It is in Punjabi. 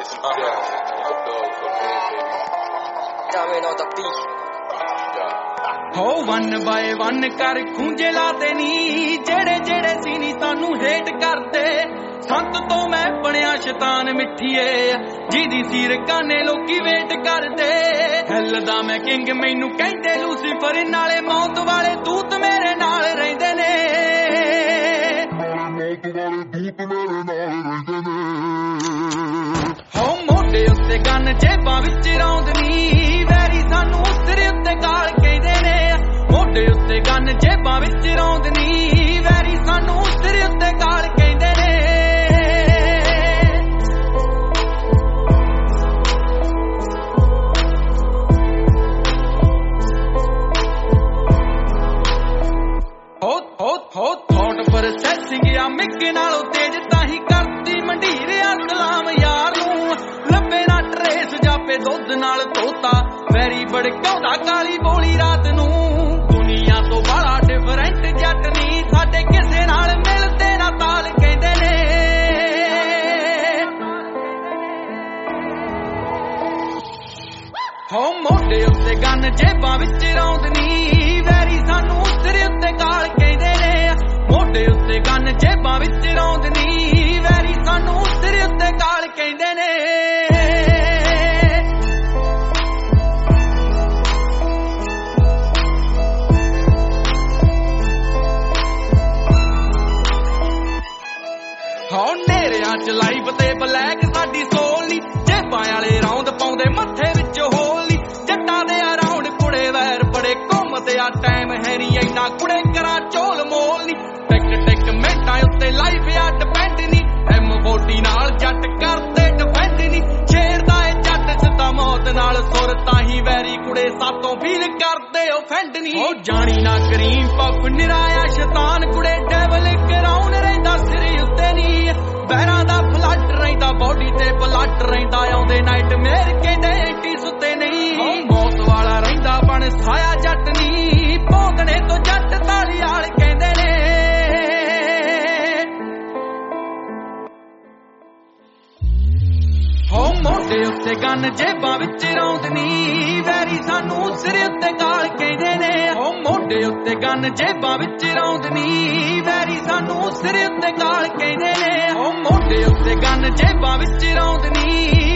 It's Dog for me, baby. Diamond on the beat. ਹੋ 1 by 1 ਕਰ ਖੂੰਜੇ ਲਾਤੇ ਨੀ ਜਿਹੜੇ ਜਿਹੜੇ ਸੀ ਨੀ ਸਾਨੂੰ ਹੇਟ ਕਰਦੇ ਸੰਤ ਤੋਂ ਮੈਂ ਬਣਿਆ ਸ਼ੈਤਾਨ ਮਿੱਠੀਏ ਜਿਹਦੀ ਸੀਰ ਕਾਨੇ ਲੋਕੀ ਵੇਟ ਕਰਦੇ ਹੈਲ ਦਾ ਮੈਂ ਕਿੰਗ ਮੈਨੂੰ ਕਹਿੰਦੇ ਲੂਸੀਫਰ ਨਾਲੇ ਮੌਤ ਵਾਲੇ ਦੂਤ ਮੇਰੇ ਨਾਲ ਰਹਿੰਦੇ ਨੇ ਹੋ ਮੋਢੇ ਉੱਤੇ ਗੰਨ ਜੇਬਾਂ ਵਿੱਚ ਰੌਂਦ ਨੀ ਵੈਰੀ ਸਾਨੂੰ ਸਿਰ ਉੱਤੇ ਗਾਲ ਕਹਿੰਦੇ ਨੇ ਮੋਢੇ ਉੱਤੇ ਗੰਨ ਜੇਬਾਂ ਵਿੱਚ ਰੌਂਦ ਨੀ ਵੈਰੀ ਸਾਨੂੰ ਸਿਰ ਉੱਤੇ ਗਾਲ ਕਹਿੰਦੇ ਨੇ ਹੋ ਥੌਟ ਪ੍ਰੋਸੈਸਿੰਗ ਆ ਮਿੱਕ ਨਾਲੋਂ ਤੇਜ਼ ਤਾਂ ਹੀ ਕਰਦੀ ਮੰਡੀਰਿਆ ਸਲਾਮ ਯਾਰ ਨੂੰ ਲੱਭੇ ਨਾ ਟਰੇਸ ਜਾਪੇ ਦੁੱਧ ਨਾਲ ਧੋਤਾ ਵੈਰੀ ਬੜਕਾਉਂਦਾ ਕਾਲੀ ਬੋਲੀ ਰਾਤ ਨੂੰ ਦੁਨੀਆ ਤੋਂ ਬੜਾ ਡਿਫਰੈਂਟ ਜੱਟ ਨਹੀਂ ਸਾਡੇ ਕਿਸੇ ਨਾਲ ਮਿਲਦੇ ਨਾ ਤਾਲ ਕਹਿੰਦੇ ਨੇ ਹੋ ਮੋਢੇ ਉੱਤੇ ਗੰਨ ਜੇਬਾਂ ਵਿੱਚ ਰੌਂਦ ਨੀ ਵੈਰੀ ਸਾਨੂੰ ਸਿਰ ਉੱਤੇ ਗਾਲ ਕਹਿੰਦੇ ਨੇ ਮੋਢੇ ਉੱਤੇ ਗੰਨ ਜੇਬਾਂ ਵਿੱਚ ਰੌਂਦ ਨੀ ਵੈਰੀ ਸਾਨੂੰ ਸਿਰ ਉੱਤੇ ਗਾਲ ਕਹਿੰਦੇ ਨੇ ਹੋ ਨੇਰਿਆਂ ਚ ਲਾਈਵ ਤੇ ਬਲੈਕ ਸਾਡੀ ਸੋਲ ਨੀ ਜੇਬਾਂ ਵਾਲੇ ਰੌਂਦ ਪਾਉਂਦੇ ਮੱਥੇ ਵਿੱਚ ਹੋਲ ਨੀ ਜੱਟਾਂ ਦੇ ਅਰਾਉਂਡ ਕੁੜੇ ਵੈਰ ਬੜੇ ਘੁੰਮਦੇ ਆ ਟਾਈਮ ਹੈ ਨੀ ਇੰਨਾ ਕੁੜੇ ਕਰਾਂ ਚੋਲ ਮੋਲ ਨੀ ਟਿਕ ਮਿੰਟਾਂ ਉੱਤੇ ਲਾਈਵ ਆ ਡਿਪੈਂਡ ਨੀ M40 ਨਾਲ ਜੱਟ ਕਰਦੇ ਡਿਫੈਂਡ ਨੀ ਸ਼ੇਰ ਦਾ ਏ ਜੱਟ ਸਿੱਧਾ ਮੌਤ ਨਾਲ ਸੁਰ ਤਾਂ ਹੀ ਵੈਰੀ ਕੁੜੇ ਸਾਤੋਂ ਫੀਲ ਕਰਦੇ ਓਫੈਂਡ ਨੀ ਹੋ ਜਾਣੀ ਨਾ ਕਰੀਮ ਪੱਪ ਨਿਰਾਇਆ ਸ਼ੈਤਾਨ ਕੁੜੇ ਡੈਵਲ ਕਰਾਉਣ ਰਹਿੰਦਾ ਸਿਰ ਉੱਤੇ ਨੀ ਬਹਿਰਾਂ ਦਾ ਫਲੱਡ ਰਹਿੰਦਾ ਬੋਡੀ ਤੇ ਬਲੱਡ ਰਹਿੰਦਾ ਆਉਂਦੇ ਨਾਈਟ ਮੇਰ ਕਹਿੰਦੇ ਐਂਟੀ ਸੁੱਤੇ ਨਹੀਂ ਮੌਤ ਵਾਲਾ ਰਹਿੰਦਾ ਬਣ ਸਾਇਆ ਜੱਟ ਨੀ ਭੌਂਕਣੇ ਤੋਂ ਜੱਟ ਤਾਲੀ ਵਾਲ ਕਹਿੰਦੇ ਨੇ ਹੋ ਮੋਢੇ ਉੱਤੇ ਗੰਨ ਜੇਬਾਂ ਵਿੱਚ ਰੌਂਦ ਨੀ ਵੈਰੀ ਸਾਨੂੰ ਸਿਰ ਉੱਤੇ ਗਾਲ ਕਹਿੰਦੇ ਨੇ ਹੋ ਮੋਢੇ ਉੱਤੇ ਗੰਨ ਜੇਬਾਂ ਵਿੱਚ ਰੌਂਦ ਨੀ ਵੈਰੀ ਸਾਨੂੰ ਸਿਰ ਉੱਤੇ ਗਾਲ ਕਹਿੰਦੇ ਨੇ ਹੋ ਮੋਢੇ ਉੱਤੇ ਗੰਨ ਜੇਬਾਂ ਵਿੱਚ ਰੌਂਦ ਨੀ